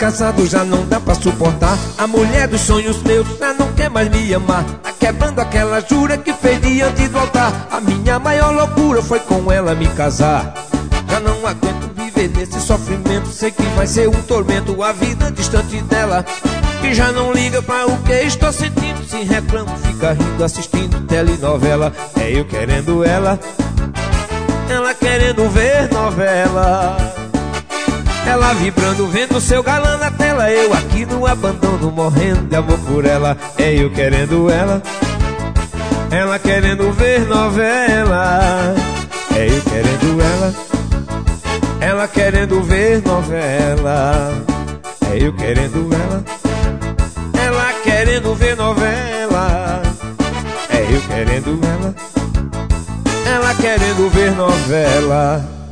casado já não dá pra suportar. A mulher dos sonhos meus já não quer mais me amar. Tá quebrando aquela jura que fez diante do altar. A minha maior loucura foi com ela me casar. Já não aguento viver nesse sofrimento. Sei que vai ser um tormento a vida distante dela. Que já não liga para o que estou sentindo. Se reclamo, fica rindo assistindo telenovela. É eu querendo ela, ela querendo ver novela. Ela vibrando, vendo seu galã na tela. Eu aqui no abandono, morrendo de amor por ela. É eu querendo ela, ela querendo ver novela. É eu querendo ela, ela querendo ver novela. É eu querendo ela, ela querendo ver novela. É eu querendo ela, ela querendo ver novela.